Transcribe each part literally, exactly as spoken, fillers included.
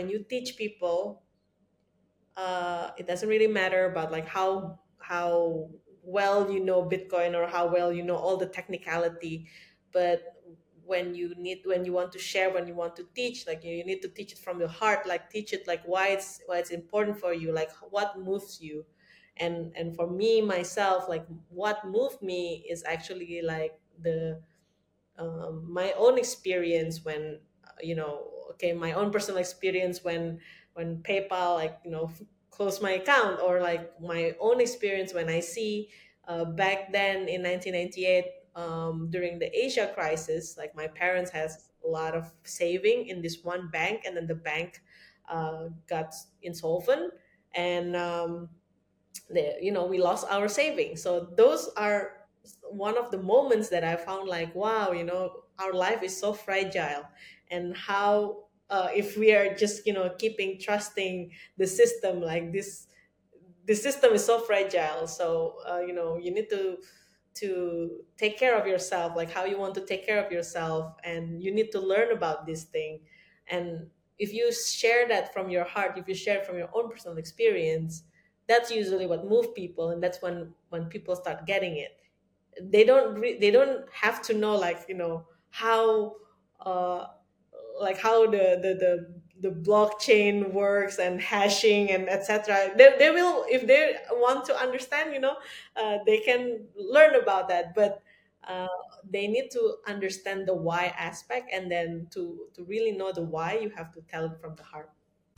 when you teach people, uh, it doesn't really matter about like how how well you know Bitcoin or how well you know all the technicality, but when you need when you want to share, when you want to teach, like you need to teach it from the heart, like teach it like why it's why it's important for you, like what moves you. And and for me myself, like what moved me is actually like the um, my own experience when uh, you know okay, my own personal experience when when PayPal, like you know f- closed my account, or like my own experience when I see uh, back then in nineteen ninety-eight, um, during the Asia crisis, like my parents has a lot of saving in this one bank, and then the bank uh, got insolvent, and um, the, you know we lost our savings. So those are one of the moments that I found like, wow, you know our life is so fragile, and how uh, if we are just you know keeping trusting the system like this, the system is so fragile. So uh, you know you need to to take care of yourself, like how you want to take care of yourself, and you need to learn about this thing. And if you share that from your heart, if you share it from your own personal experience, that's usually what move people, and that's when when people start getting it. They don't re- they don't have to know, like you know how uh like how the the the, the blockchain works and hashing and etc. They, they will, if they want to understand, you know uh, they can learn about that, but uh, they need to understand the why aspect, and then to to really know the why, you have to tell it from the heart.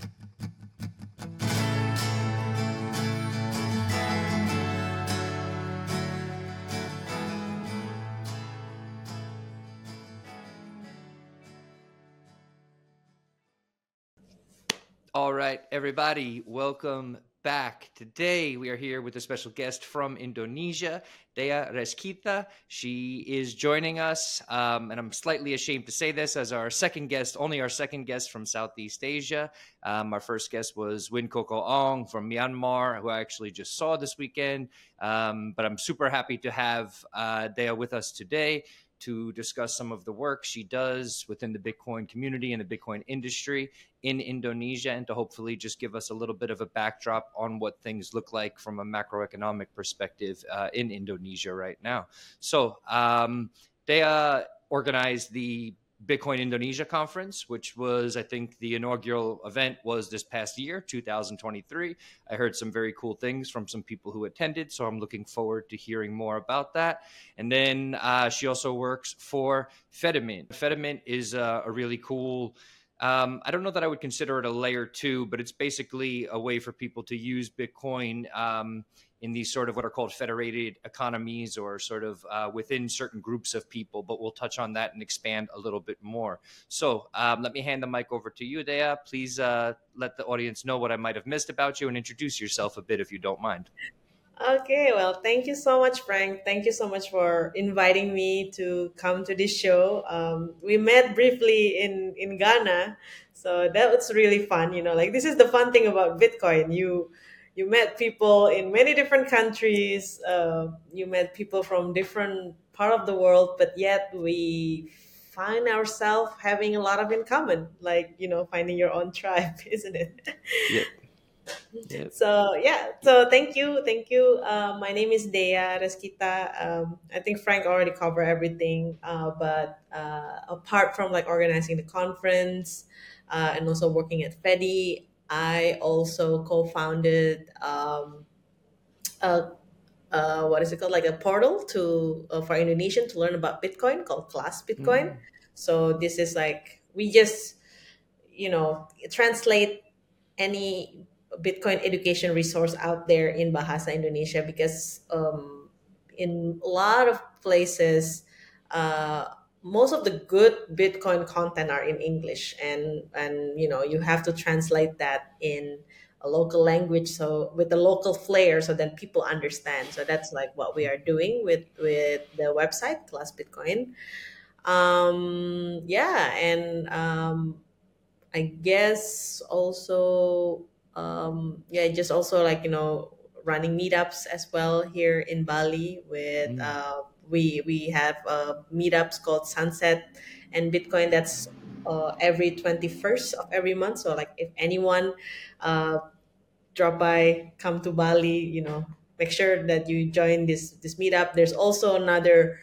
All right, everybody, welcome back. Today we are here with a special guest from Indonesia, Dea Reskita. She is joining us, um, and I'm slightly ashamed to say this, as our second guest, only our second guest from Southeast Asia. Um, our first guest was Win Koko Ong from Myanmar, who I actually just saw this weekend. Um, but I'm super happy to have uh, Dea with us today to discuss some of the work she does within the Bitcoin community and the Bitcoin industry in Indonesia, and to hopefully just give us a little bit of a backdrop on what things look like from a macroeconomic perspective uh, in Indonesia right now. So um, they uh, organized the Bitcoin Indonesia conference, which was, I think, the inaugural event was this past year, two thousand twenty-three. I heard some very cool things from some people who attended, so I'm looking forward to hearing more about that. And then uh, she also works for Fedimint. Fedimint is uh, a really cool, um, I don't know that I would consider it a layer two, but it's basically a way for people to use Bitcoin um, in these sort of what are called federated economies, or sort of uh, within certain groups of people. But we'll touch on that and expand a little bit more. So um, let me hand the mic over to you, Dea. Please uh, let the audience know what I might have missed about you, and introduce yourself a bit if you don't mind. Okay, well, thank you so much, Frank. Thank you so much for inviting me to come to this show. Um, we met briefly in in Ghana, so that was really fun. You know, like this is the fun thing about Bitcoin. You you met people in many different countries. Uh, you met people from different part of the world, but yet we find ourselves having a lot of in common. Like you know, finding your own tribe, isn't it? Yep. Yep. So yeah, so thank you, thank you. Uh, my name is Dea Reskita. Um, I think Frank already covered everything, uh, but uh, apart from like organizing the conference uh, and also working at Fedi, I also co-founded um, a, uh, what is it called, like a portal to uh, for Indonesian to learn about Bitcoin called Class Bitcoin. Mm. So this is like we just you know translate any Bitcoin education resource out there in Bahasa Indonesia, because um, in a lot of places, uh, most of the good Bitcoin content are in English, and and you know you have to translate that in a local language, so with the local flair, so that people understand. So that's like what we are doing with with the website Class Bitcoin. Um, yeah, and um, I guess also, um, yeah, just also like you know running meetups as well here in Bali. With Mm. uh, we we have uh, meetups called Sunset and Bitcoin. That's uh, every twenty-first of every month. So like if anyone uh, drop by, come to Bali, you know, make sure that you join this this meetup. There's also another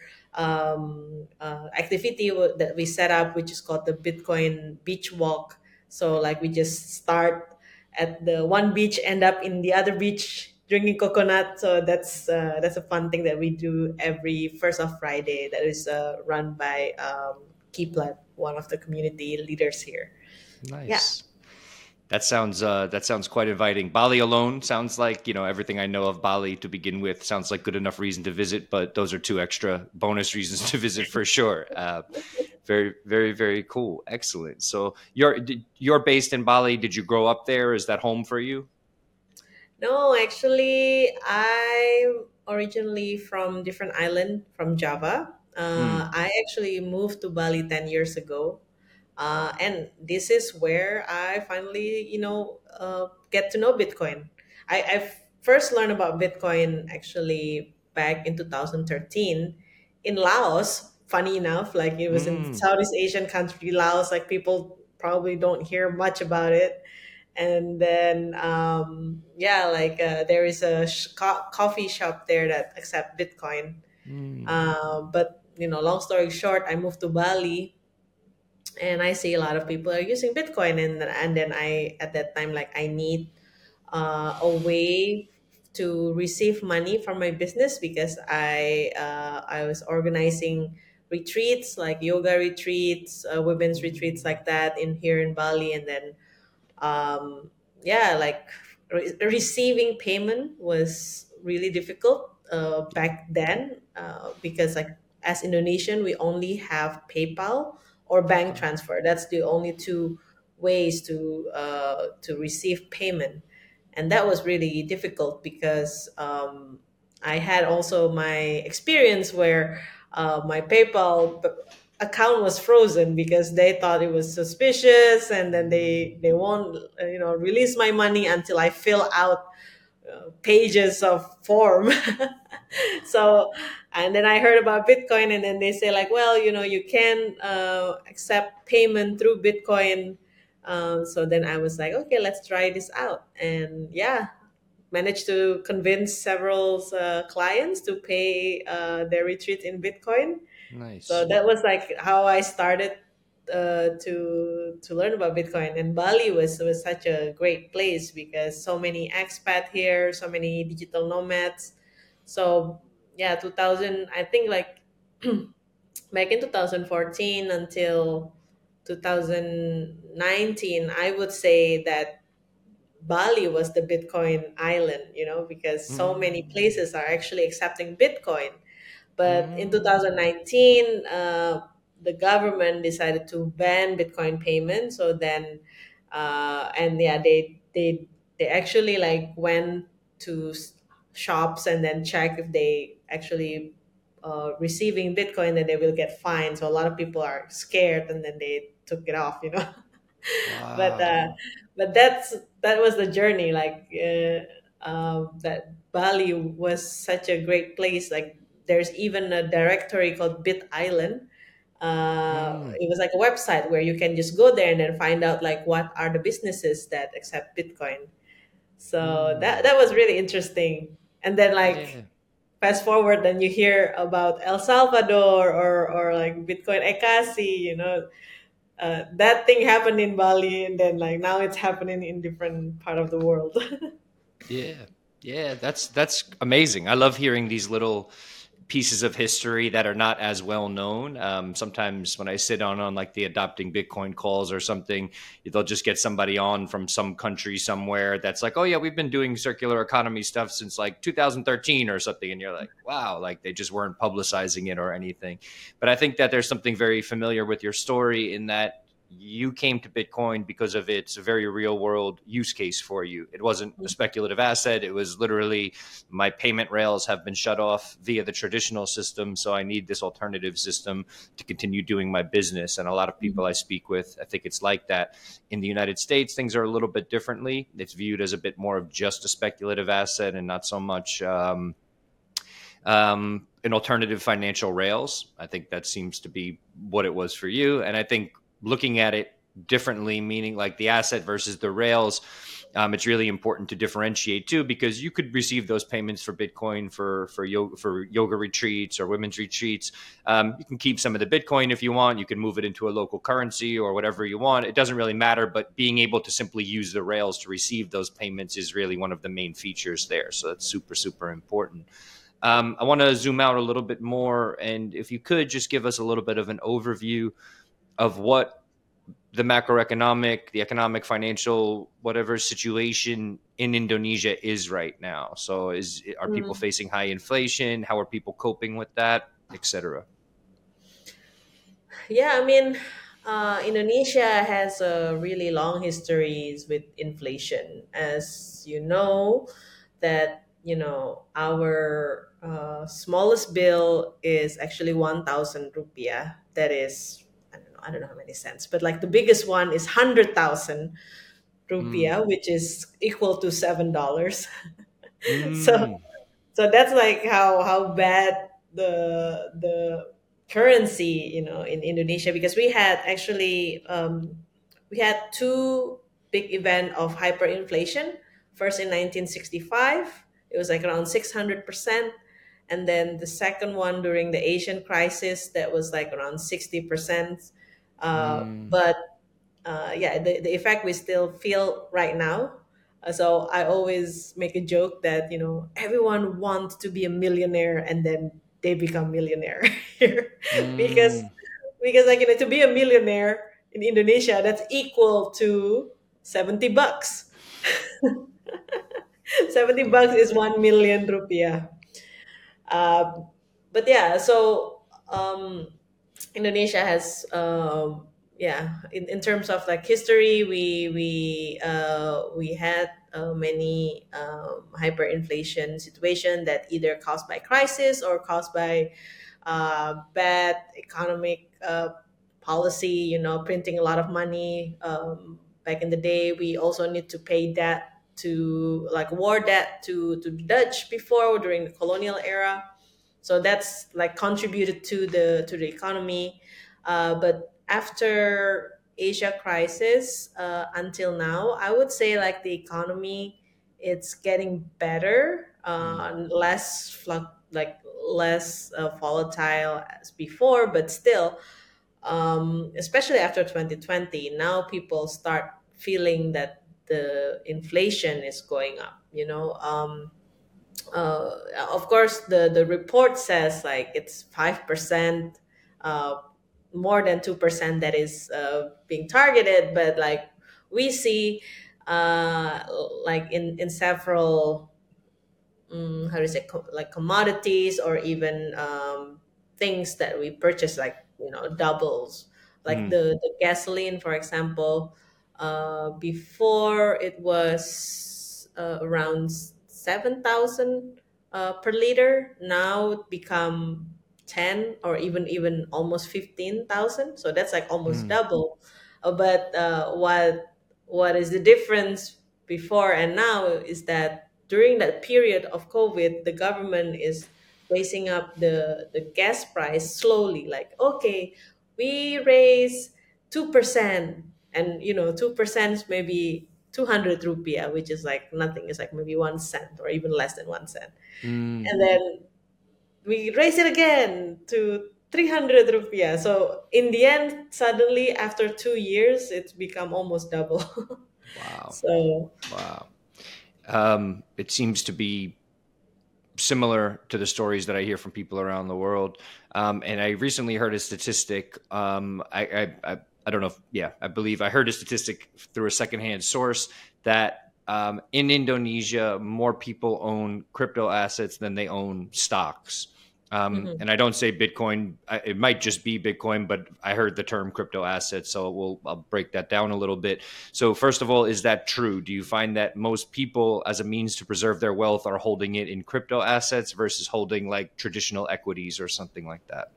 um, uh, activity w- that we set up, which is called the Bitcoin Beach Walk. So like we just start at the one beach, end up in the other beach drinking coconut. So that's uh, that's a fun thing that we do every first of Friday. That is uh, run by um, Kiplat, one of the community leaders here. Yeah. Nice. That sounds uh, that sounds quite inviting. Bali alone sounds like, you know, everything I know of Bali to begin with sounds like good enough reason to visit, but those are two extra bonus reasons to visit for sure. Uh, very, very, very cool. Excellent. So you're d- you're based in Bali. Did you grow up there? Is that home for you? No, actually, I'm originally from different island from Java. Uh, Mm. I actually moved to Bali ten years ago. Uh, and this is where I finally, you know, uh, get to know Bitcoin. I, I first learned about Bitcoin actually back in two thousand thirteen in Laos. Funny enough, like it was in Mm. Southeast Asian country, Laos. Like people probably don't hear much about it. And then um, yeah, like uh, there is a sh- co- coffee shop there that accept Bitcoin. Mm. Uh, but you know, long story short, I moved to Bali and I see a lot of people are using Bitcoin, and and then I at that time like I need uh, a way to receive money from my business because I uh, I was organizing retreats like yoga retreats, uh, women's retreats like that in here in Bali, and then um, yeah, like re- receiving payment was really difficult uh, back then uh, because like as Indonesian we only have PayPal or bank Okay. transfer. That's the only two ways to uh, to receive payment, and that was really difficult because um, I had also my experience where uh, my PayPal account was frozen because they thought it was suspicious, and then they they won't uh, you know release my money until I fill out uh, pages of form. So and then I heard about Bitcoin, and then they say like, well, you know, you can uh, accept payment through Bitcoin. Um, so then I was like, okay, let's try this out, and yeah, managed to convince several uh, clients to pay uh, their retreat in Bitcoin. So Nice. that was like how I started uh, to to learn about Bitcoin. And Bali was was such a great place because so many expat here, so many digital nomads. So yeah, two thousand, I think like back in two thousand fourteen until two thousand nineteen, I would say that Bali was the Bitcoin island, you know, because so many Mm. places are actually accepting Bitcoin. But in Mm. two thousand nineteen, uh, the government decided to ban Bitcoin payment. So then, uh, and yeah, they they they actually like went to s- shops and then check if they actually uh, receiving Bitcoin, then they will get fined. So a lot of people are scared, and then they took it off, you know. but uh, Wow. but that's that was the journey. Like uh, um, that Bali was such a great place. Like there's even a directory called Bit Island. Uh, Mm. it was like a website where you can just go there and then find out like what are the businesses that accept Bitcoin. So that Mm. that was really interesting. And then like Yeah. fast forward, then you hear about El Salvador or or like Bitcoin Ekasi. You know, uh, that thing happened in Bali, and then like now it's happening in different part of the world. Yeah. Yeah, that's that's amazing. I love hearing these little pieces of history that are not as well known. Um, sometimes when I sit on on like the adopting Bitcoin calls or something, they'll just get somebody on from some country somewhere that's like, "Oh yeah, we've been doing circular economy stuff since like two thousand thirteen or something," and you're like, "Wow!" Like they just weren't publicizing it or anything. But I think that there's something very familiar with your story in that you came to Bitcoin because of its very real world use case for you. It wasn't a speculative asset. It was literally my payment rails have been shut off via the traditional system. So I need this alternative system to continue doing my business. And a lot of people I speak with, I think it's like that. In the United States, things are a little bit differently. It's viewed as a bit more of just a speculative asset and not so much. Um, um, an alternative financial rails. I think that seems to be what it was for you. And I think looking at it differently, meaning like the asset versus the rails, um, it's really important to differentiate too, because you could receive those payments for Bitcoin for for yoga for yoga retreats or women's retreats. Um, you can keep some of the Bitcoin if you want. You can move it into a local currency or whatever you want. It doesn't really matter. But being able to simply use the rails to receive those payments is really one of the main features there. So that's super super important. Um, I want to zoom out a little bit more, and if you could just give us a little bit of an overview of what the macroeconomic, the economic, financial, whatever situation in Indonesia is right now. So, is are people Mm. facing high inflation? How are people coping with that, et cetera? Yeah, I mean, uh, Indonesia has a really long histories with inflation. As you know, that you know our uh, smallest bill is actually one thousand rupiah. That is, I don't know, I don't know how many cents, but like the biggest one is hundred thousand Mm. rupiah, which is equal to seven dollars. So Mm. so that's like how how bad the the currency, you know, in Indonesia, because we had actually um, we had two big event of hyperinflation. First in nineteen sixty-five, it was like around six hundred percent, and then the second one during the Asian crisis, that was like around sixty percent. Uh, Mm. but uh, yeah, the, the effect we still feel right now. Uh, so I always make a joke that, you know, everyone wants to be a millionaire and then they become millionaire here, because Mm. because like, you know, to be a millionaire in Indonesia, that's equal to seventy bucks. seventy bucks is one million rupiah. Uh, but yeah, so um, Indonesia has, um, yeah, in, in terms of like history, we we uh, we had uh, many um, hyperinflation situation that either caused by crisis or caused by uh, bad economic uh, policy. You know, printing a lot of money. Um, back in the day, we also need to pay debt to like war debt to to the Dutch before during the colonial era, so that's like contributed to the to the economy. Uh, but after Asia crisis, uh, until now, I would say like the economy, it's getting better, Mm. uh, less fluc- like less uh, volatile as before, but still, um, especially after twenty twenty, now people start feeling that the inflation is going up, you know. Um, uh, of course, the the report says like it's five percent, uh, more than two percent that is uh, being targeted, but like we see, uh, like in in several, um, how do you say, co- like commodities or even um, things that we purchase, like, you know, doubles, like Mm. the, the gasoline, for example. Uh, before it was uh, around seven thousand uh, per liter, now it become ten or even even almost fifteen thousand, so that's like almost Mm. double. Uh, but uh, what what is the difference before and now is that during that period of COVID, the government is raising up the, the gas price slowly. Like, okay, we raise two percent, and you know, two percent is maybe two hundred rupiah, which is like nothing. It's like maybe one cent or even less than one cent. Mm. And then we raise it again to three hundred rupiah. So in the end, suddenly after two years, it's become almost double. Wow. So, Wow. Um, it seems to be similar to the stories that I hear from people around the world. Um, and I recently heard a statistic. Um, I, I, I, I don't know. If, yeah, I believe I heard a statistic through a secondhand source that um, in Indonesia, more people own crypto assets than they own stocks. Um, mhm. and I don't say Bitcoin. I, it might just be Bitcoin, but I heard the term crypto assets, so we'll I'll break that down a little bit. So, first of all, is that true? Do you find that most people, as a means to preserve their wealth, are holding it in crypto assets versus holding like traditional equities or something like that?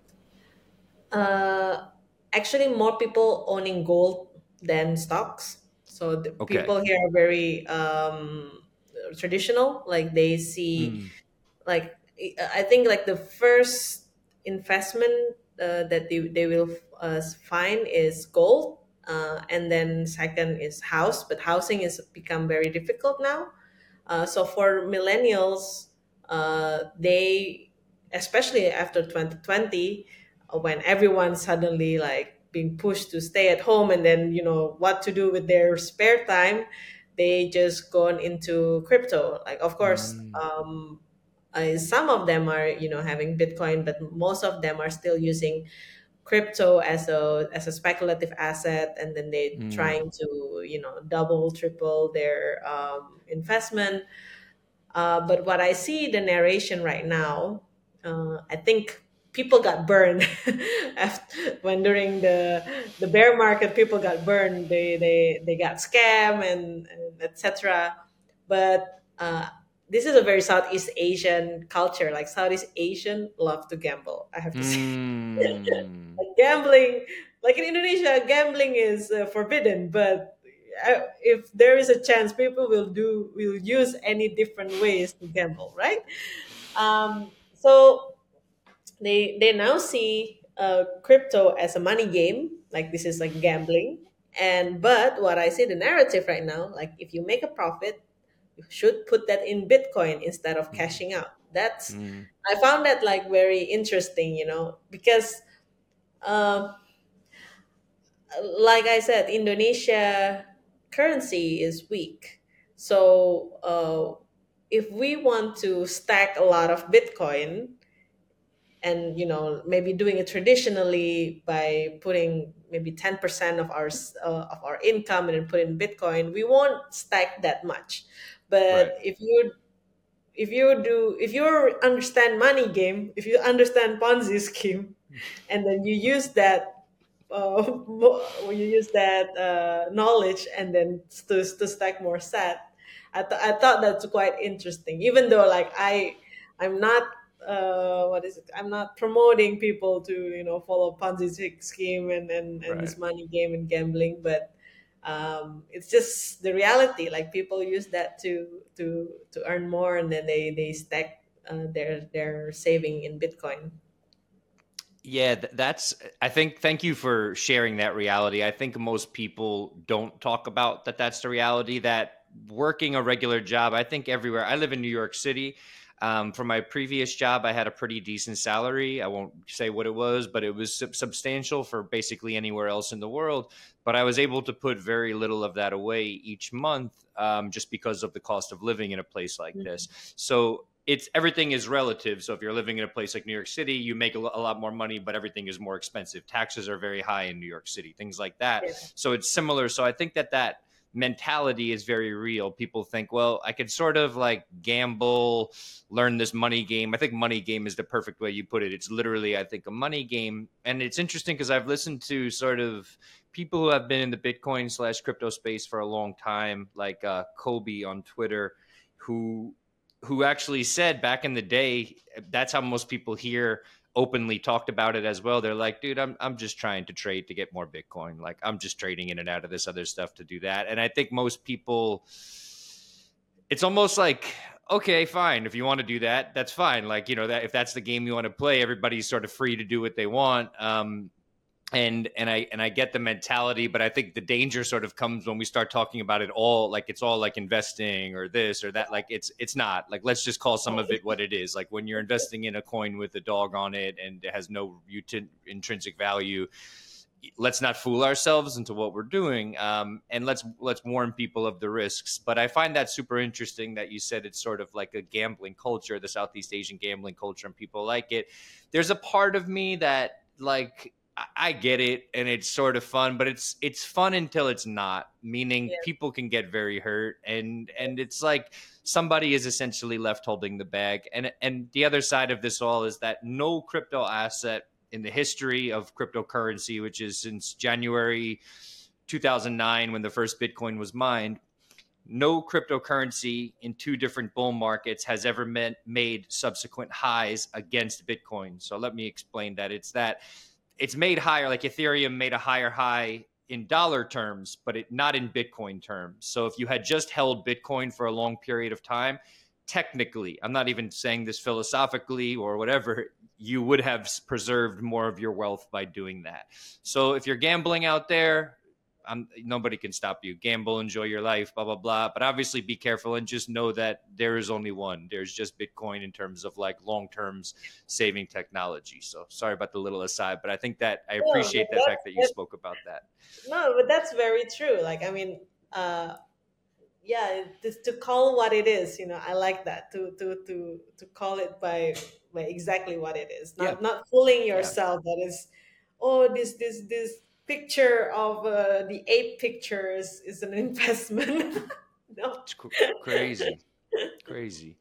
Uh, Actually, more people owning gold than stocks. So the Okay. people here are very um, traditional. Like they see, Mm. like I think like the first investment. uh, that they, they will uh, find is gold, uh, and then second is house, but housing is become very difficult now. Uh, so for millennials, uh, they, especially after twenty twenty, uh, when everyone suddenly like being pushed to stay at home, and then you know what to do with their spare time, they just gone into crypto. Like of course, Mm, um, uh, some of them are you know having Bitcoin, but most of them are still using crypto as a as a speculative asset, and then they mm, trying to you know double triple their um, investment. Uh, but what I see the narration right now, uh, I think people got burned after when during the the bear market, people got burned. They they they got scammed and, and et cetera. But uh, this is a very Southeast Asian culture. Like Southeast Asian love to gamble. I have to say, mm. like gambling, like in Indonesia, gambling is uh, forbidden, but uh, if there is a chance, people will do will use any different ways to gamble, right? Um, so they they now see uh, crypto as a money game, like this is like gambling. And but what I see the narrative right now, like if you make a profit, you should put that in Bitcoin instead of cashing out. That's Mm, I found that like very interesting, you know, because. Um, like I said, Indonesia currency is weak. So uh, if we want to stack a lot of Bitcoin, and you know maybe doing it traditionally by putting maybe ten percent of our s- uh, of our income and then put in Bitcoin, we won't stack that much. right. But if you if you do if you understand money game, if you understand Ponzi scheme, and then you use that uh, mo- when you use that uh, knowledge and then to, to stack more sat. I, th- I thought that's quite interesting, even though like i i'm not uh, what is it I'm not promoting people to you know follow Ponzi scheme and, and and Right. this money game and gambling, but um, it's just the reality. Like people use that to to to earn more, and then they they stack uh, their their saving in Bitcoin. Yeah, th- that's, I think, thank you for sharing that reality. I think most people don't talk about that. That's the reality that working a regular job, I think everywhere. I live in New York City. Um, for my previous job, I had a pretty decent salary. I won't say what it was, but it was sub- substantial for basically anywhere else in the world. But I was able to put very little of that away each month, um, just because of the cost of living in a place like Mhm. this. So it's everything is relative. So if you're living in a place like New York City, you make a, lo- a lot more money, but everything is more expensive. Taxes are very high in New York City, things like that. Yeah. So it's similar. So I think that that mentality is very real. People think, well, I could sort of like gamble, learn this money game. I think money game is the perfect way you put it. It's literally, I think, a money game. And it's interesting because I've listened to sort of people who have been in the Bitcoin slash crypto space for a long time, like uh, Kobe on Twitter, who who actually said back in the day, that's how most people here openly talked about it as well. They're like, dude, I'm I'm just trying to trade to get more Bitcoin. Like I'm just trading in and out of this other stuff to do that. And I think most people, it's almost like, okay, fine. If you want to do that, that's fine. Like, you know, that if that's the game you want to play, everybody's sort of free to do what they want. Um, and and I and I get the mentality, but I think the danger sort of comes when we start talking about it all like it's all like investing or this or that. Like it's it's not. Like let's just call some of it what it is. Like when you're investing in a coin with a dog on it and it has no uti- intrinsic value, let's not fool ourselves into what we're doing, um, and let's let's warn people of the risks. But I find that super interesting that you said it's sort of like a gambling culture, the Southeast Asian gambling culture, and people like it. There's a part of me that like I get it and it's sort of fun, but it's it's fun until it's not. Meaning Yeah. people can get very hurt, and and it's like somebody is essentially left holding the bag. And and the other side of this all is that no crypto asset in the history of cryptocurrency, which is since January two thousand nine when the first Bitcoin was mined, no cryptocurrency in two different bull markets has ever meant, made subsequent highs against Bitcoin. So let me explain that. It's that it's made higher, like Ethereum made a higher high in dollar terms, but it not in Bitcoin terms. So if you had just held Bitcoin for a long period of time, technically, I'm not even saying this philosophically or whatever, you would have preserved more of your wealth by doing that. So if you're gambling out there, I'm, nobody can stop you. Gamble, enjoy your life, blah, blah, blah. But obviously be careful and just know that there is only one. There's just Bitcoin in terms of like long term saving technology. So sorry about the little aside, but I think that I No, but appreciate the that's fact that you that, spoke about that. no, but that's very true. Like, I mean, uh, yeah, just to call what it is, you know, I like that to to to to call it by by exactly what it is, Yeah. not not fooling Yeah. yourself. That is, oh, this this this picture of uh, the ape pictures is an investment. No. It's cr- crazy. Crazy.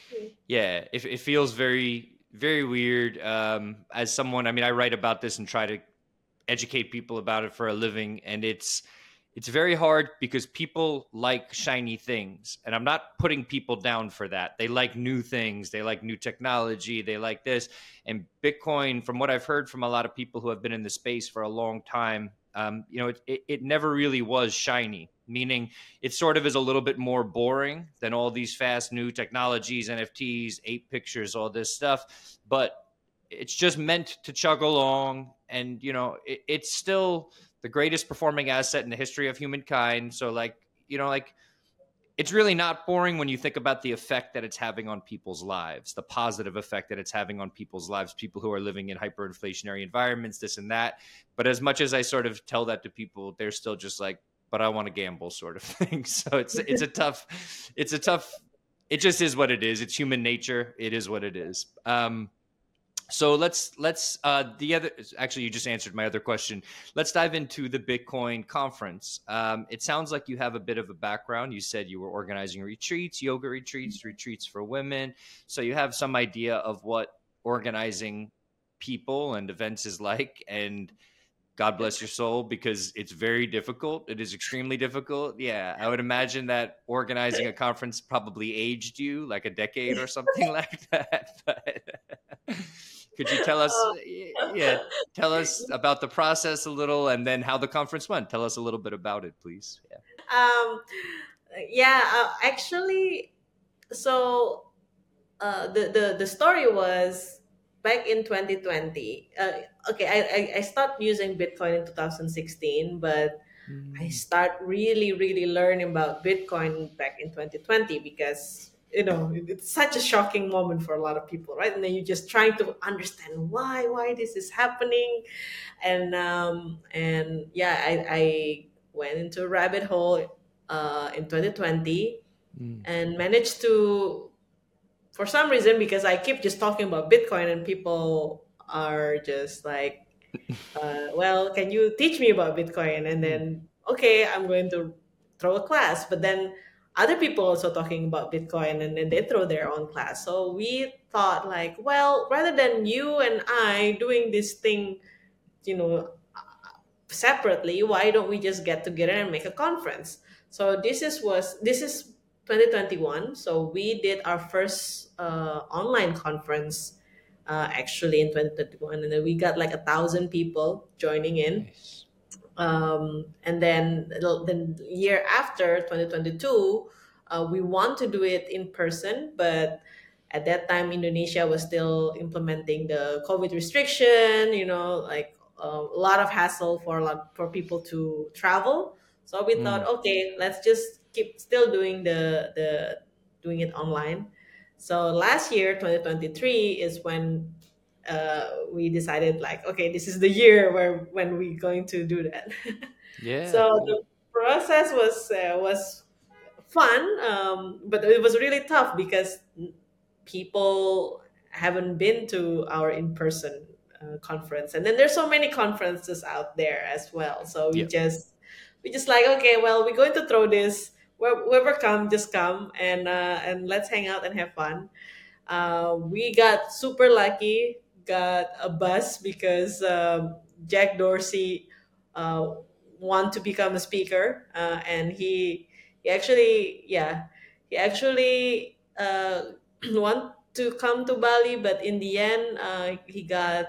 Yeah, it, it feels very, very weird. Um, as someone, I mean, I write about this and try to educate people about it for a living, and it's it's very hard because people like shiny things, and I'm not putting people down for that. They like new things, they like new technology, they like this. And Bitcoin, from what I've heard from a lot of people who have been in the space for a long time, um, you know, it, it, it never really was shiny, meaning it sort of is a little bit more boring than all these fast new technologies, N F Ts, ape pictures, all this stuff. But it's just meant to chug along, and you know, it, it's still the greatest performing asset in the history of humankind. So, like, you know, like it's really not boring when you think about the effect that it's having on people's lives, the positive effect that it's having on people's lives, people who are living in hyperinflationary environments, this and that. But as much as I sort of tell that to people, they're still just like, but I want to gamble sort of thing. So it's it's a tough, it's a tough, it just is what it is. It's human nature. It is what it is. Um, so let's let's uh, the other actually you just answered my other question. Let's dive into the Bitcoin conference. Um, it sounds like you have a bit of a background. You said you were organizing retreats, yoga retreats, retreats for women. So you have some idea of what organizing people and events is like. And God bless your soul, because it's very difficult. It is extremely difficult. Yeah, I would imagine that organizing a conference probably aged you like a decade or something like that. But could you tell us, yeah, tell us about the process a little, and then how the conference went? Tell us a little bit about it, please. Yeah. um, yeah, uh, actually, so uh, the the the story was back in twenty twenty. Uh, okay, I, I I stopped using Bitcoin in two thousand sixteen, but I Mm. start really, really learning about Bitcoin back in twenty twenty because you know it's such a shocking moment for a lot of people, right? And then you're just trying to understand why, why this is happening, and um, and yeah, I, I went into a rabbit hole uh, in twenty twenty Mm. and managed to, for some reason, because I keep just talking about Bitcoin and people are just like, uh, well, can you teach me about Bitcoin? And Mm. then, okay, I'm going to throw a class. But then other people also talking about Bitcoin and then they throw their own class. So we thought like, well, rather than you and I doing this thing, you know, separately, why don't we just get together and make a conference? So this is was this is twenty twenty-one. So we did our first uh, online conference uh, actually in twenty twenty-one, and then we got like a thousand people joining in. Nice. Um, and then the the year after twenty twenty-two, uh, we want to do it in person, but at that time Indonesia was still implementing the COVID restriction, you know, like uh, a lot of hassle for a lot for people to travel. So we thought, Mm. okay, let's just keep still doing the the doing it online. So last year twenty twenty-three is when uh, we decided like, okay, this is the year where when we're going to do that. Yeah, So cool. the process was uh, was fun, um, but it was really tough because people haven't been to our in-person uh, conference, and then there's so many conferences out there as well. So we Yeah. just we just like, okay, well, we're going to throw this. Wh- Whoever come, just come and uh, and let's hang out and have fun. Uh, we got super lucky, got a bus because um, Jack Dorsey uh, want to become a speaker, uh, and he he actually yeah he actually uh, want to come to Bali, but in the end uh, he got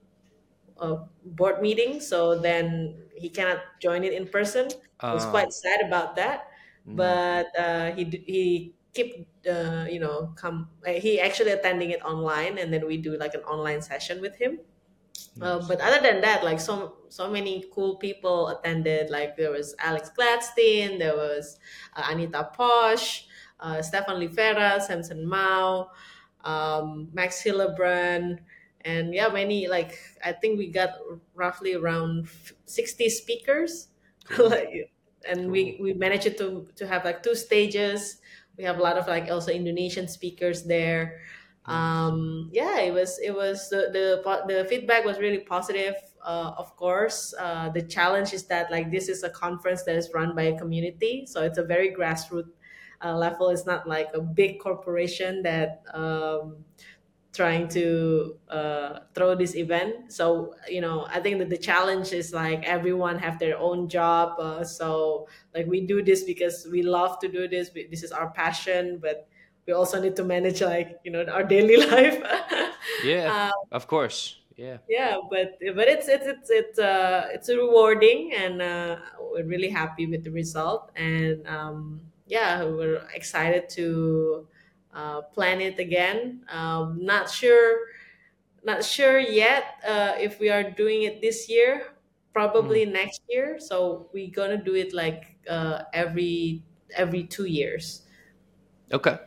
a board meeting, so then he cannot join it in person. I was Uh, quite sad about that, mm. but uh, he d- he keep uh, you know come. Uh, he actually attending it online, and then we do like an online session with him. Uh, Nice. but other than that, like so so many cool people attended. Like there was Alex Gladstein, there was uh, Anita Posch, uh, Stefan Livera, Samson Mao, um, Max Hillebrand, and yeah, many. Like I think we got roughly around sixty speakers. Cool. Like, and we Cool. we managed to to have like two stages. We have a lot of like also Indonesian speakers there. Nice. Um yeah, it was it was the the, po- the feedback was really positive. Uh, of course, uh, the challenge is that like this is a conference that is run by a community, so it's a very grassroots uh, level. It's not like a big corporation that um, trying to uh, throw this event. So you know, I think that the challenge is like everyone have their own job. Uh, so like we do this because we love to do this. We, this is our passion, but we also need to manage like you know our daily life. Yeah, uh, of course. Yeah. yeah, but but it's it's it's it's uh, it's rewarding, and uh, we're really happy with the result. And um, yeah, we're excited to uh, plan it again. Um, not sure, not sure yet uh, if we are doing it this year. Mm. Probably next year. So we're gonna do it like uh, every every two years. Okay.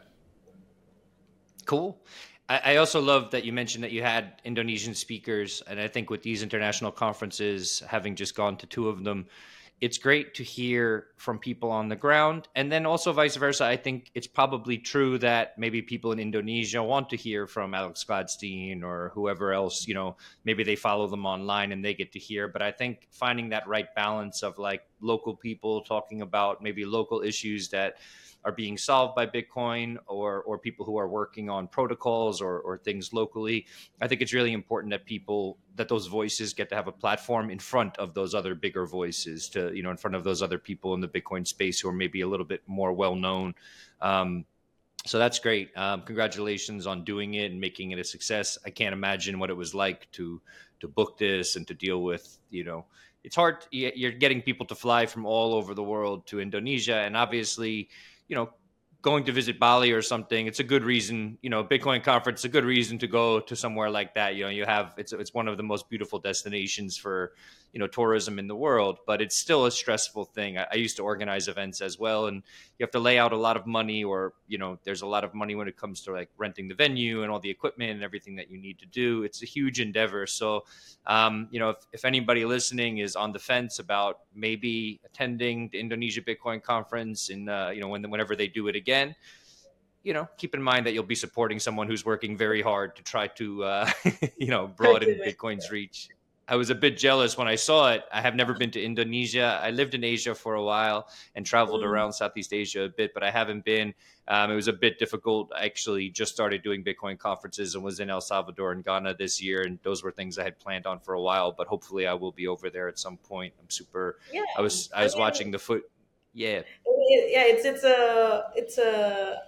Cool. I, I also love that you mentioned that you had Indonesian speakers, and I think with these international conferences, having just gone to two of them, it's great to hear from people on the ground. And then also vice versa. I think it's probably true that maybe people in Indonesia want to hear from Alex Gladstein or whoever else, you know, maybe they follow them online and they get to hear. But I think finding that right balance of like local people talking about maybe local issues that are being solved by Bitcoin, or or people who are working on protocols or, or things locally. I think it's really important that people that those voices get to have a platform in front of those other bigger voices, to you know in front of those other people in the Bitcoin space who are maybe a little bit more well known. Um, so that's great. Um, congratulations on doing it and making it a success. I can't imagine what it was like to to book this and to deal with, you know, it's hard. You're getting people to fly from all over the world to Indonesia, and obviously, you know, going to visit Bali or something, it's a good reason, you know, Bitcoin conference, a good reason to go to somewhere like that. You know, you have, it's, it's one of the most beautiful destinations for, you know, tourism in the world, but it's still a stressful thing. I, I used to organize events as well, and you have to lay out a lot of money, or, you know, there's a lot of money when it comes to like renting the venue and all the equipment and everything that you need to do. It's a huge endeavor. So, um, you know, if, if anybody listening is on the fence about maybe attending the Indonesia Bitcoin conference in, uh, you know, when, whenever they do it again, you know, keep in mind that you'll be supporting someone who's working very hard to try to, uh, you know, broaden Bitcoin's reach. I was a bit jealous when I saw it. I have never been to Indonesia. I lived in Asia for a while and traveled Mm. around Southeast Asia a bit, but I haven't been. Um, it was a bit difficult. I actually just started doing Bitcoin conferences and was in El Salvador and Ghana this year, and those were things I had planned on for a while. But hopefully, I will be over there at some point. I'm super. Yeah, I was I I was mean, watching the foot. Yeah. it, yeah, it's it's a it's a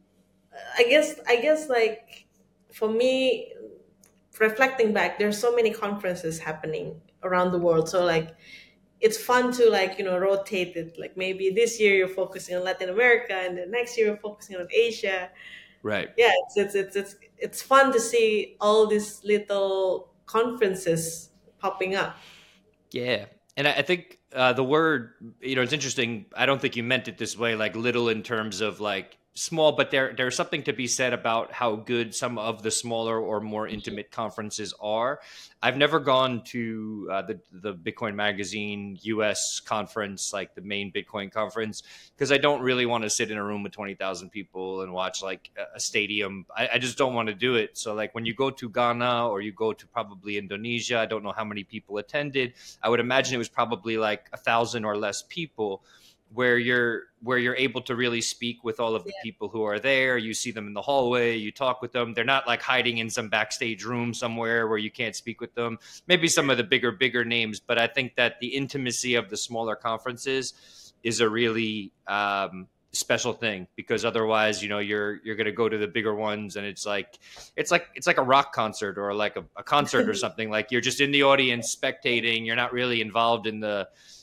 I guess I guess like for me, reflecting back, there's so many conferences happening around the world. So like it's fun to like you know rotate it. Like maybe this year you're focusing on Latin America, and the next year you're focusing on Asia. Right. Yeah, it's it's it's it's, it's fun to see all these little conferences popping up. Yeah. And I, I think uh, the word, you know, it's interesting. I don't think you meant it this way, like little in terms of like small, but there there's something to be said about how good some of the smaller or more intimate conferences are. I've never gone to uh, the the Bitcoin Magazine U S conference, like the main Bitcoin conference, because I don't really want to sit in a room with twenty thousand people and watch like a a stadium. I, I just don't want to do it. So like when you go to Ghana or you go to probably Indonesia, I don't know how many people attended. I would imagine it was probably like a thousand or less people, where you're where you're able to really speak with all of the Yeah. people who are there. You see them in the hallway, you talk with them. They're not like hiding in some backstage room somewhere where you can't speak with them. Maybe some of the bigger bigger names, but I think that the intimacy of the smaller conferences is a really um, special thing, because otherwise, you know, you're you're going to go to the bigger ones and it's like it's like it's like a rock concert or like a, a concert or something. Like you're just in the audience spectating. You're not really involved in the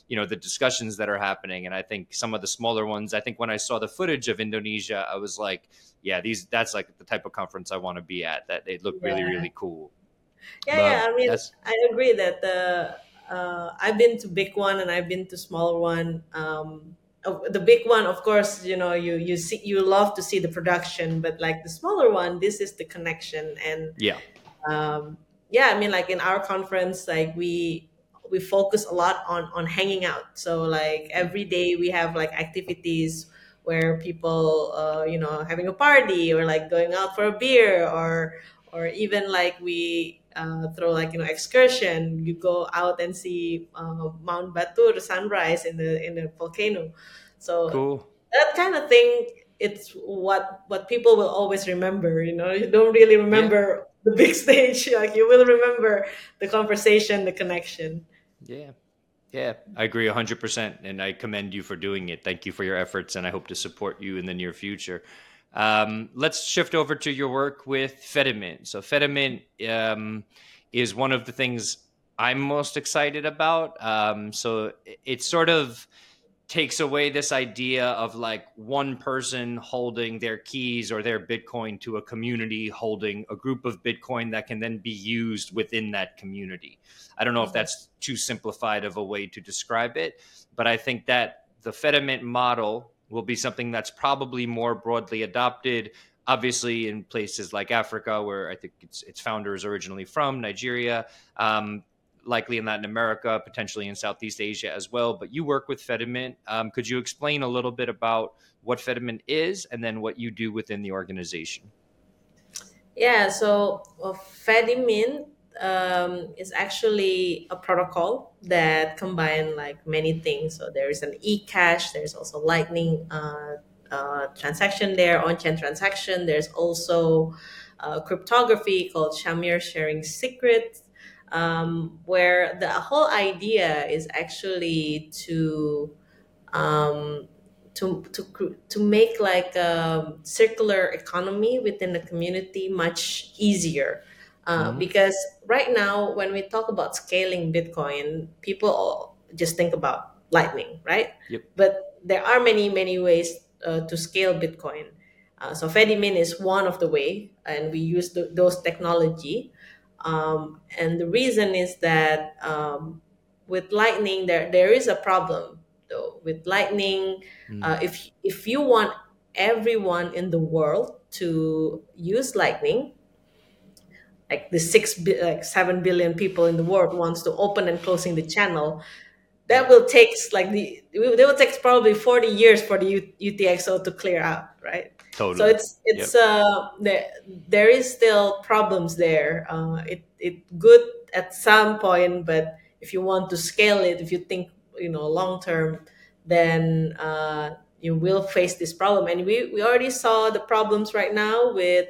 you know, the discussions that are happening. And I think some of the smaller ones, I think when I saw the footage of Indonesia, I was like, yeah, these that's like the type of conference I want to be at. That it looked really, Yeah. really cool. Yeah, But yeah. I mean, that's I agree that the uh, I've been to big one and I've been to smaller one. Um, of- the big one, of course, you know, you you see you love to see the production, but like the smaller one, this is the connection. And yeah, um, yeah, I mean, like in our conference, like we we focus a lot on on hanging out. So like every day we have like activities where people, uh, you know, having a party or like going out for a beer, or or even like we uh, throw like, you know, excursion. You go out and see uh, Mount Batur sunrise in the in the volcano. So cool. that kind of thing, it's what what people will always remember. You know, you don't really Yeah. remember the big stage. Like you will remember the conversation, the connection. Yeah. Yeah, I agree one hundred percent. And I commend you for doing it. Thank you for your efforts. And I hope to support you in the near future. Um, let's shift over to your work with Fedimint. So, Fedimint um, is one of the things I'm most excited about. Um, so, it- it's sort of takes away this idea of like one person holding their keys or their Bitcoin to a community holding a group of Bitcoin that can then be used within that community. I don't know if Mhm. that's too simplified of a way to describe it, but I think that the Fedimint model will be something that's probably more broadly adopted. Obviously, in places like Africa, where I think its its founder is originally from Nigeria, um, likely in Latin America, potentially in Southeast Asia as well. But you work with Fedimint. Um, could you explain a little bit about what Fedimint is and then what you do within the organization? Yeah, so uh, Fedimint um, is actually a protocol that combine like many things. So there is an e-cash, there's also Lightning uh, uh, transaction there, on-chain transaction. There's also uh, cryptography called Shamir sharing secrets, um, where the whole idea is actually to um, to to cr- to make like a circular economy within the community much easier. Uh, Mm-hmm. because right now, when we talk about scaling Bitcoin, people all just think about Lightning, right? Yep. But there are many many ways uh, to scale Bitcoin. Uh, so Fedimin is one of the way, and we use th- those technology. Um, and the reason is that um, with Lightning, there there is a problem though. With Lightning, Mm. uh, if if you want everyone in the world to use Lightning, like the six bi- like seven billion people in the world wants to open and closing the channel, that Yep. will take like the they will take probably forty years for the U- UTXO to clear out, right? So Totally. it's it's Yep. uh there there is still problems there. Uh, it it good at some point, but if you want to scale it, if you think, you know, long term, then uh, you will face this problem. And we we already saw the problems right now with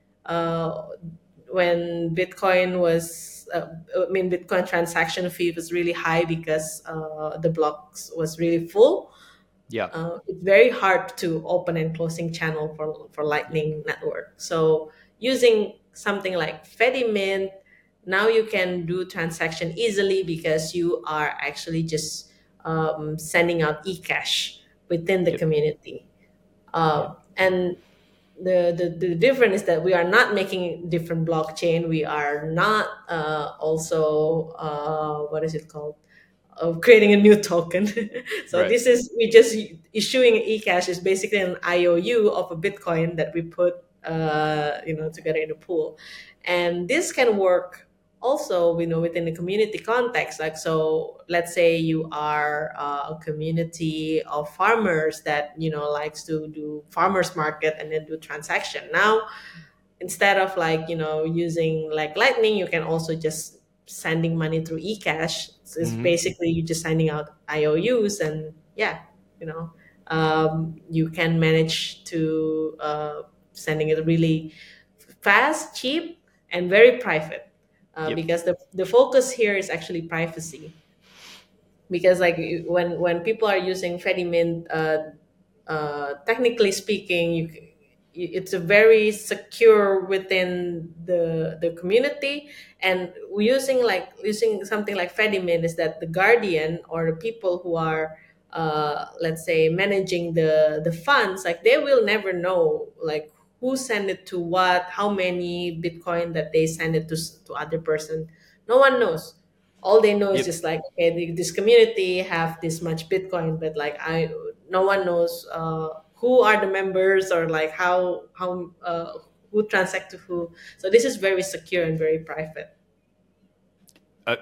uh, when Bitcoin was, uh, I mean, Bitcoin transaction fee was really high because uh, the blocks was really full. Yeah. Uh, it's very hard to open and closing channel for, for Yep. Lightning Network. So using something like Fedimint, now you can do transaction easily because you are actually just um, sending out eCash within the Yep. community. Yep. Uh, and the, the the difference is that we are not making different blockchain. We are not uh, also uh, what is it called? Uh, creating a new token. So Right. this is we just issuing eCash is basically an I O U of a Bitcoin that we put uh, you know, together in a pool, and this can work also, you know, within the community context. Like, so let's say you are uh, a community of farmers that, you know, likes to do farmers market and then do transaction. Now instead of like, you know, using like Lightning, you can also just sending money through eCash. So it's Mm-hmm. basically you just sending out I O Us, and yeah, you know, um, you can manage to uh, sending it really fast, cheap, and very private. Uh, Yep. because the the focus here is actually privacy. Because like when when people are using Fedimint, uh, uh, technically speaking, you c- it's a very secure within the the community. And using like using something like Fedimin is that the guardian or the people who are uh, let's say managing the the funds, like they will never know like who sent it to what, how many Bitcoin that they send it to s- to other person. No one knows. All they know is Yep. just like, okay, the- this community have this much Bitcoin, but like I no one knows uh, who are the members or like how how uh, who transact to who. So this is very secure and very private. Uh,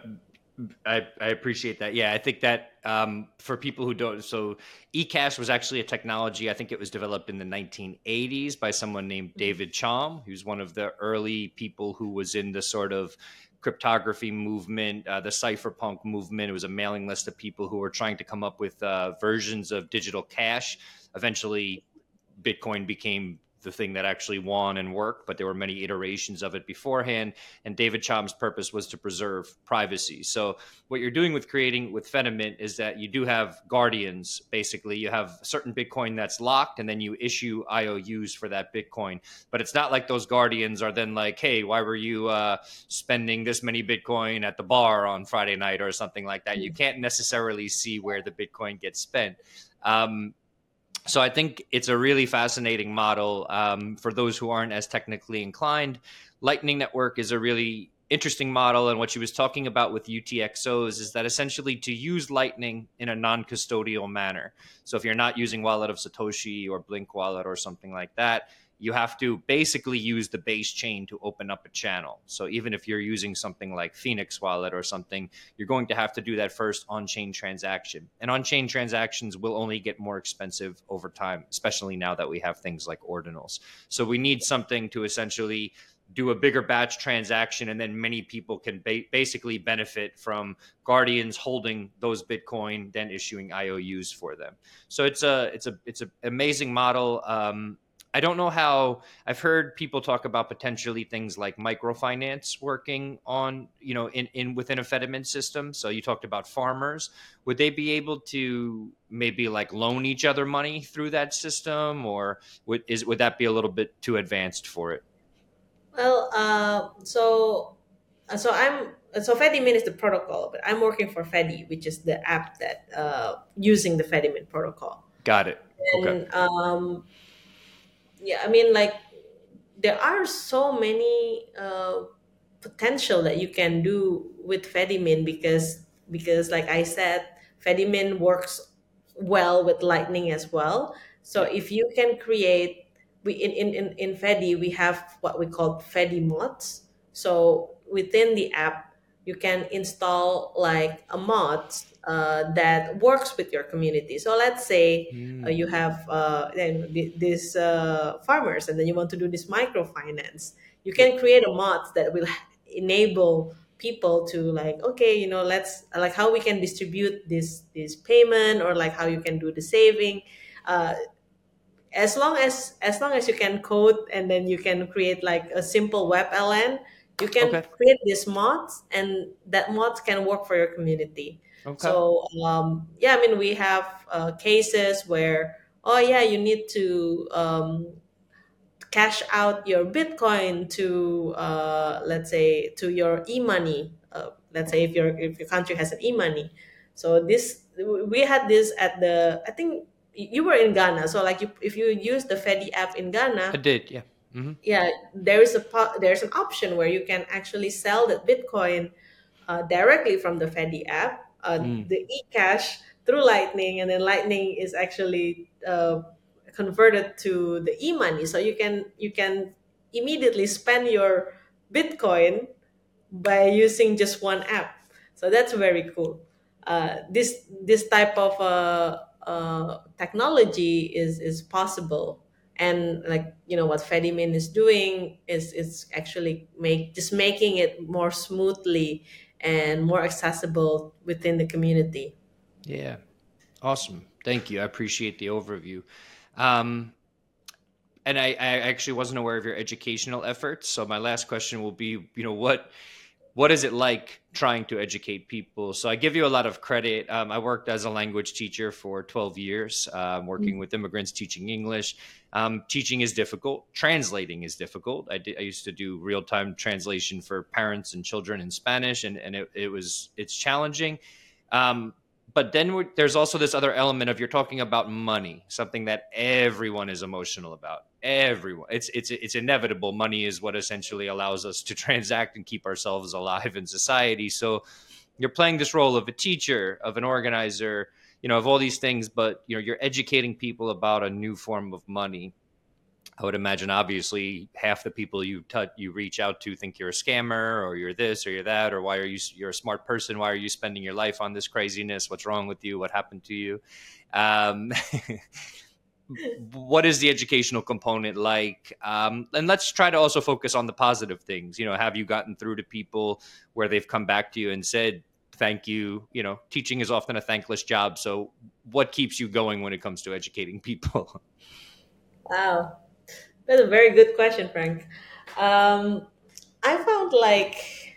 I, I appreciate that. Yeah, I think that um, for people who don't, so eCash was actually a technology. I think it was developed in the nineteen eighties by someone named David Chaum, who's one of the early people who was in the sort of cryptography movement, uh, the cypherpunk movement. It was a mailing list of people who were trying to come up with uh, versions of digital cash. Eventually, Bitcoin became the thing that actually won and worked, but there were many iterations of it beforehand. And David Chaum's purpose was to preserve privacy. So what you're doing with creating with Fedimint is that you do have guardians. Basically, you have certain Bitcoin that's locked, and then you issue I O Us for that Bitcoin. But it's not like those guardians are then like, hey, why were you uh, spending this many Bitcoin at the bar on Friday night or something like that? You can't necessarily see where the Bitcoin gets spent. Um, so I think it's a really fascinating model um, for those who aren't as technically inclined. Lightning Network is a really interesting model, and what she was talking about with U T X Os is that essentially to use Lightning in a non-custodial manner. So if you're not using Wallet of Satoshi or Blink Wallet or something like that, you have to basically use the base chain to open up a channel. So even if you're using something like Phoenix Wallet or something, you're going to have to do that first on-chain transaction. And on-chain transactions will only get more expensive over time, especially now that we have things like ordinals. So we need something to essentially do a bigger batch transaction, and then many people can ba- basically benefit from guardians holding those Bitcoin, then issuing I O Us for them. So it's a it's a it's an amazing model. Um, I don't know how. I've heard people talk about potentially things like microfinance working on, you know, in, in within a Fedimint system. So you talked about farmers. Would they be able to maybe like loan each other money through that system, or would is would that be a little bit too advanced for it? Well, uh, so uh, so I'm so Fedimin is the protocol, but I'm working for Fedi, which is the app that uh, using the Fedimin protocol. Got it. Okay. And um, yeah, I mean, like there are so many uh, potential that you can do with Fedimin, because because like I said, Fedimin works well with Lightning as well. So Yep. if you can create, we in in in, in Fedi we have what we call Fedi mods. So within the app you can install like a mod uh, that works with your community. So let's say uh, Mm. you have uh, then th- these uh, farmers, and then you want to do this microfinance. You Yep. can create a mod that will enable people to like, okay, you know, let's like how we can distribute this this payment, or like how you can do the saving. uh, as long as as long as you can code, and then you can create like a simple web L N, you can Okay. create these mods, and that mods can work for your community. Okay. So um, yeah, I mean we have uh, cases where, oh yeah, you need to um, cash out your Bitcoin to uh, let's say to your e-money. Uh, let's say if your if your country has an e-money. So this we had this at the, I think you were in Ghana. So like you, if you use the Fedi app in I Ghana, did. Yeah. Hmm. yeah, there is a po- there's an option where you can actually sell that Bitcoin uh, directly from the Fedi app, uh, Mm. the eCash through Lightning, and then Lightning is actually uh, converted to the e-money. So you can you can immediately spend your Bitcoin by using just one app. So that's very cool. Uh, this this type of uh, uh, technology is is possible, and like you know what Fedimin is doing is is actually make just making it more smoothly and more accessible within the community. Yeah. Awesome. Thank you. I appreciate the overview. Um, and I, I actually wasn't aware of your educational efforts. So my last question will be, you know, what what is it like trying to educate people? So I give you a lot of credit. Um, I worked as a language teacher for twelve years, um, working with immigrants, teaching English. Um, teaching is difficult. Translating is difficult. I, did, I used to do real time translation for parents and children in Spanish, and, and it, it was it's challenging. Um, but then there's also this other element of you're talking about money, something that everyone is emotional about. Everyone, it's it's it's inevitable. Money is what essentially allows us to transact and keep ourselves alive in society. So you're playing this role of a teacher, of an organizer, you know, of all these things, but you know, you're educating people about a new form of money. I would imagine, obviously, half the people you touch, you reach out to think you're a scammer, or you're this, or you're that, or why are you? You're a smart person. Why are you spending your life on this craziness? What's wrong with you? What happened to you? Um, what is the educational component like? Um, and let's try to also focus on the positive things. You know, have you gotten through to people where they've come back to you and said, thank you? You know, teaching is often a thankless job. So what keeps you going when it comes to educating people? Wow, that's a very good question, Frank. Um, I found like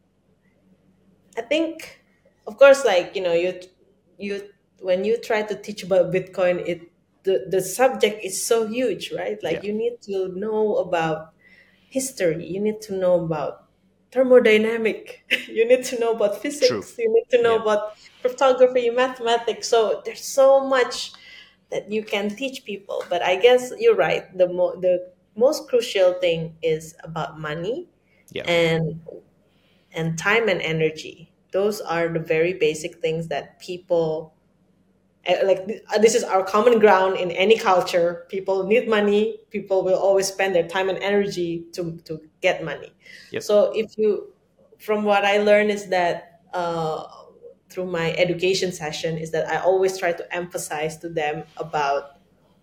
I think, of course, like you know, you you when you try to teach about Bitcoin, it the the subject is so huge, right? Like Yeah, you need to know about history, you need to know about thermodynamic, you need to know about true. physics, you need to know Yeah, about cryptography, mathematics. So there's so much that you can teach people. But I guess you're right. The mo- the most crucial thing is about money yeah, and and time and energy. Those are the very basic things that people eh, like. uh, This is our common ground in any culture. People need money. People will always spend their time and energy to to get money. yep, So if you, from what I learned is that uh, through my education session is that I always try to emphasize to them about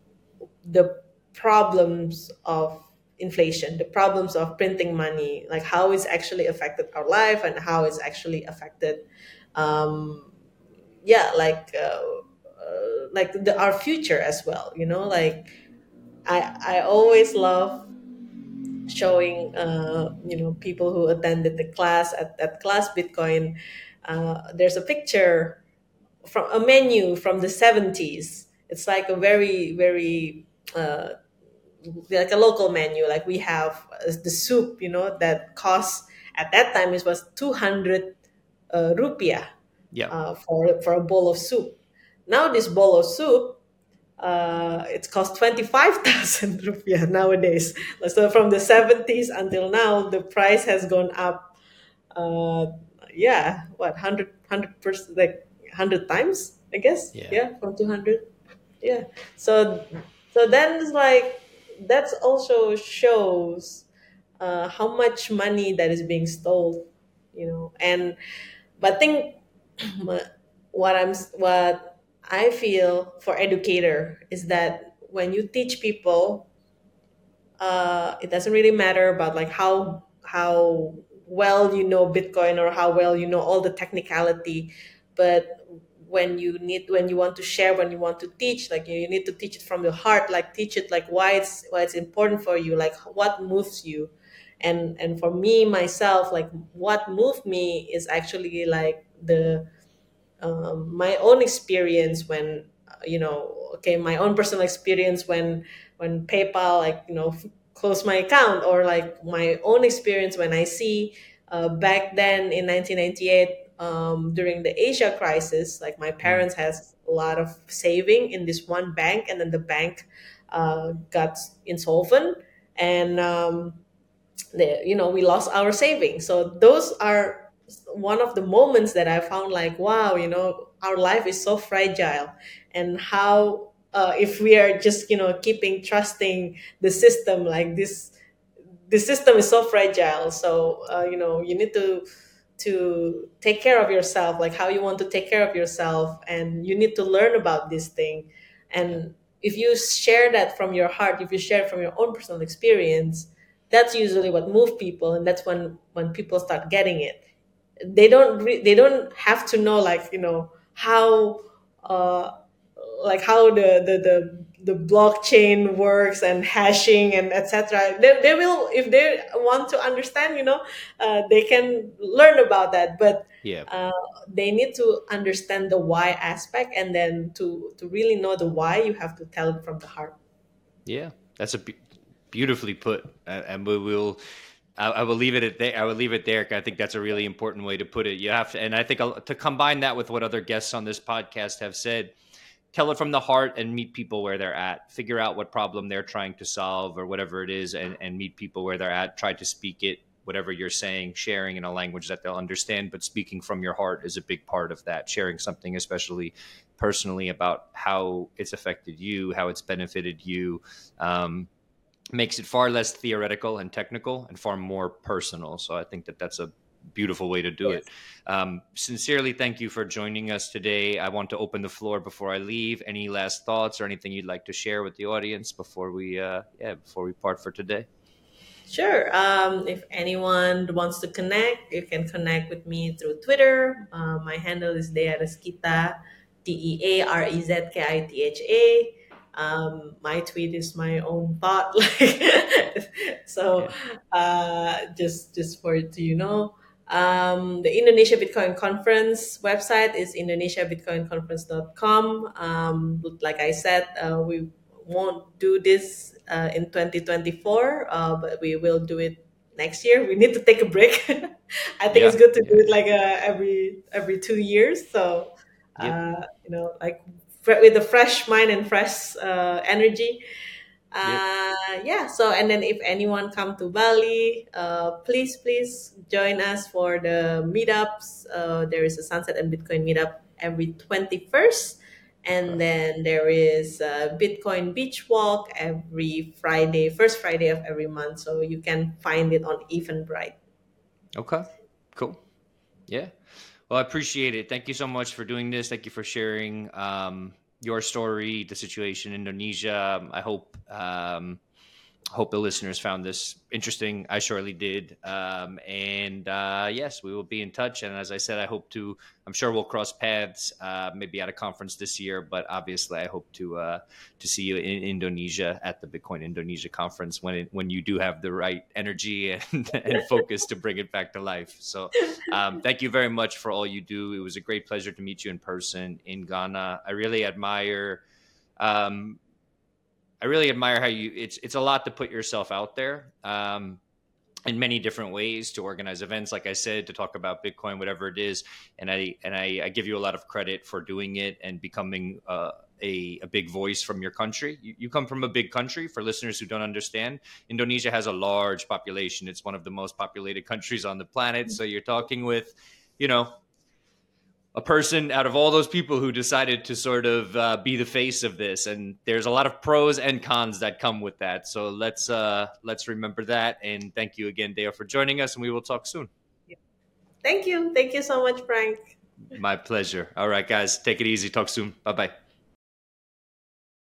the problems of inflation, the problems of printing money, like how it's actually affected our life and how it's actually affected, um, yeah, like uh, uh, like the, our future as well. You know, like I I always love showing uh, you know people who attended the class at, at class Bitcoin. Uh, there's a picture from a menu from the seventies. It's like a very very uh, like a local menu. Like we have uh, the soup, you know, that costs at that time it was two hundred uh, rupiah yeah, uh, for for a bowl of soup. Now this bowl of soup uh, it costs twenty-five thousand rupiah nowadays. So from the seventies until now, the price has gone up. Uh, yeah, what hundred hundred percent, like hundred times, I guess. yeah, Yeah, from two hundred. Yeah. So so then it's like that also shows uh, how much money that is being stole, you know. And but I think what I'm what I feel for educator is that when you teach people, uh, it doesn't really matter about like how how well you know Bitcoin or how well you know all the technicality, but when you need when you want to share, when you want to teach, like you, you need to teach it from the heart, like teach it like why it's why it's important for you, like what moves you. And and for me myself, like what moved me is actually like the um, my own experience when uh, you know okay, my own personal experience when when PayPal, like you know f- closed my account, or like my own experience when I see uh, back then in nineteen ninety-eight, um, during the Asia crisis, like my mm, parents has a lot of saving in this one bank, and then the bank uh, got insolvent, and um, the, you know we lost our savings. So those are one of the moments that I found like, wow, you know our life is so fragile, and how uh, if we are just you know keeping trusting the system, like this the system is so fragile. So uh, you know you need to to take care of yourself, like how you want to take care of yourself, and you need to learn about this thing. yeah, And if you share that from your heart, if you share from your own personal experience, that's usually what moves people, and that's when when people start getting it. They don't re- they don't have to know, like you know how uh like how the the the, the blockchain works and hashing and etc. They, they will, if they want to understand, you know, uh, they can learn about that. But Yeah. uh, they need to understand the why aspect, and then to to really know the why, you have to tell it from the heart. Yeah. That's a be- beautifully put. Uh, and we will. I, I will leave it at there. I will leave it there. I think that's a really important way to put it. You have to, and I think I'll, to combine that with what other guests on this podcast have said, tell it from the heart and meet people where they're at. Figure out what problem they're trying to solve or whatever it is, and, and meet people where they're at. Try to speak it, whatever you're saying, sharing in a language that they'll understand, but speaking from your heart is a big part of that. Sharing something, especially personally, about how it's affected you, how it's benefited you. Um, makes it far less theoretical and technical and far more personal. So I think that that's a beautiful way to do Yes. it. Um, sincerely, thank you for joining us today. I want to open the floor before I leave. Any last thoughts or anything you'd like to share with the audience before we, uh, yeah, before we part for today? Sure. Um, if anyone wants to connect, you can connect with me through Twitter. Uh, my handle is Dea Rezkitha, D E A R E Z K I T H A. Um, my tweet is my own thought, like so. Yeah. Uh, just just for it to you know, um, the Indonesia Bitcoin Conference website is indonesia bitcoin conference dot com. Um, like I said, uh, we won't do this uh, in twenty twenty-four, uh, but we will do it next year. We need to take a break. I think it's Yeah. good to do Yeah. it like uh, every every two years. So, Yep. uh, you know, like fre- with a fresh mind and fresh uh, energy. Yep. Uh, yeah. So, and then if anyone come to Bali, uh, please please join us for the meetups. Uh, there is a Sunset and Bitcoin meetup every twenty-first. Okay. And then there is a Bitcoin Beach Walk every Friday, first Friday of every month. So you can find it on Eventbrite. Okay. Cool. Yeah. Well, I appreciate it. Thank you so much for doing this. Thank you for sharing um, your story, the situation in Indonesia. Um, I hope um, hope the listeners found this interesting. I surely did. Um, and uh, yes, we will be in touch. And as I said, I hope to. I'm sure we'll cross paths, uh, maybe at a conference this year. But obviously, I hope to uh, to see you in Indonesia at the Bitcoin Indonesia conference when it, when you do have the right energy and, and focus to bring it back to life. So, um, thank you very much for all you do. It was a great pleasure to meet you in person in Ghana. I really admire. Um, I really admire how you. It's it's a lot to put yourself out there. Um, in many different ways to organize events, like I said, to talk about Bitcoin, whatever it is. And I and I, I give you a lot of credit for doing it and becoming uh, a, a big voice from your country. You, you come from a big country. For listeners who don't understand, Indonesia has a large population. It's one of the most populated countries on the planet. So you're talking with, you know, a person out of all those people who decided to sort of uh, be the face of this, and there's a lot of pros and cons that come with that. So let's uh, let's remember that. And thank you again, Deo, for joining us, and we will talk soon. Thank you. Thank you so much, Frank. My pleasure. All right, guys, take it easy. Talk soon. Bye bye.